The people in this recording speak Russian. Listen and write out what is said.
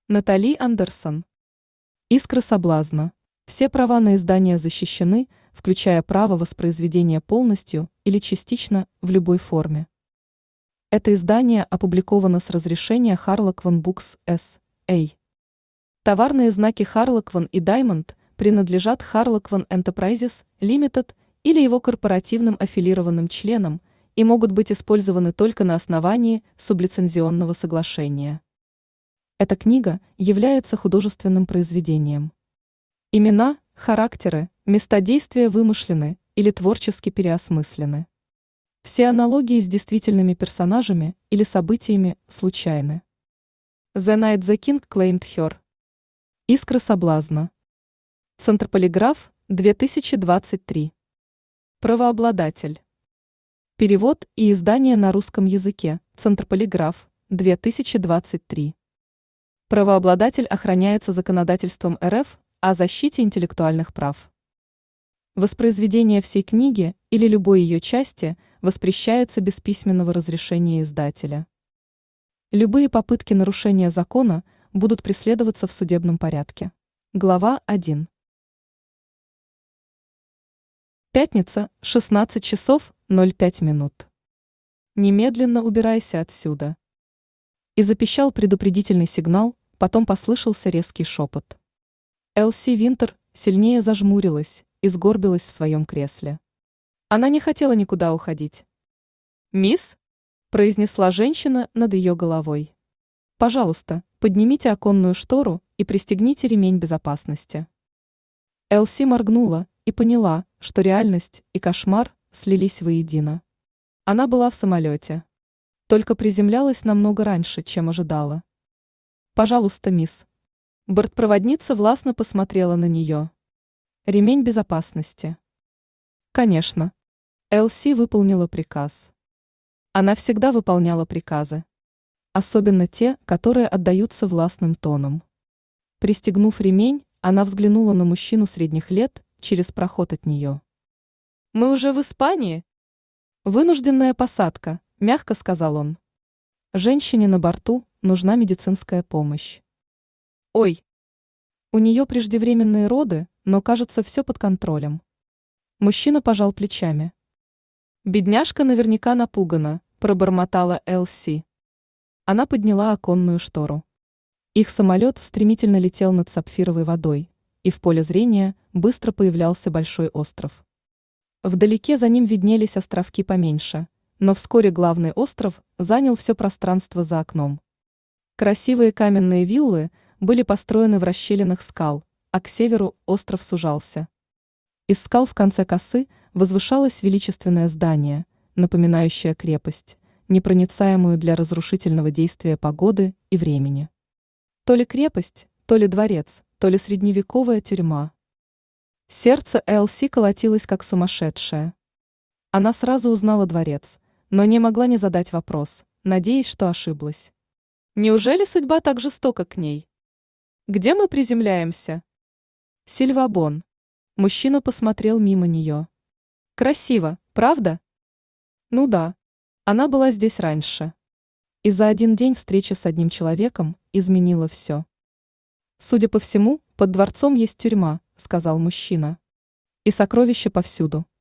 Натали Андерсон. Искра соблазна. Все права на издание защищены, включая право воспроизведения полностью или частично в любой форме. Это издание опубликовано с разрешения Harlequin Books S.A. Товарные знаки Harlequin и Diamond принадлежат Harlequin Enterprises Limited или его корпоративным аффилированным членам и могут быть использованы только на основании сублицензионного соглашения. Эта книга является художественным произведением. Имена, характеры, места действия вымышлены или творчески переосмыслены. Все аналогии с действительными персонажами или событиями случайны. The Night the King Claimed Her. Искра соблазна. Центр Полиграф, 2023. Правообладатель. Перевод и издание на русском языке. Центр Полиграф, 2023. Правообладатель охраняется законодательством РФ о защите интеллектуальных прав. Воспроизведение всей книги или любой ее части воспрещается без письменного разрешения издателя. Любые попытки нарушения закона будут преследоваться в судебном порядке. Глава 1. Пятница, 16 часов 05 минут. Немедленно убирайся отсюда. И запищал предупредительный сигнал, потом послышался резкий шепот. Элси Винтер сильнее зажмурилась и сгорбилась в своем кресле. Она не хотела никуда уходить. «Мисс?» – произнесла женщина над ее головой. «Пожалуйста, поднимите оконную штору и пристегните ремень безопасности». Элси моргнула и поняла, что реальность и кошмар слились воедино. Она была в самолете. Только приземлялась намного раньше, чем ожидала. «Пожалуйста, мисс». Бортпроводница властно посмотрела на нее. «Ремень безопасности». «Конечно». Элси выполнила приказ. Она всегда выполняла приказы. Особенно те, которые отдаются властным тоном. Пристегнув ремень, она взглянула на мужчину средних лет через проход от нее. «Мы уже в Испании?» «Вынужденная посадка», – мягко сказал он. «Женщине на борту нужна медицинская помощь». «Ой!» У нее преждевременные роды, но, кажется, все под контролем. Мужчина пожал плечами. «Бедняжка наверняка напугана», – пробормотала Элси. Она подняла оконную штору. Их самолет стремительно летел над сапфировой водой, и в поле зрения быстро появлялся большой остров. Вдалеке за ним виднелись островки поменьше, но вскоре главный остров занял все пространство за окном. Красивые каменные виллы были построены в расщелинах скал, а к северу остров сужался. Из скал в конце косы возвышалось величественное здание, напоминающее крепость, непроницаемую для разрушительного действия погоды и времени. То ли крепость, то ли дворец, то ли средневековая тюрьма. Сердце Элси колотилось как сумасшедшее. Она сразу узнала дворец, но не могла не задать вопрос, надеясь, что ошиблась. Неужели судьба так жестока к ней? Где мы приземляемся? Сильвабон. Мужчина посмотрел мимо нее. Красиво, правда? Ну да. Она была здесь раньше. И за один день встреча с одним человеком изменила все. Судя по всему, под дворцом есть тюрьма, сказал мужчина. И сокровища повсюду.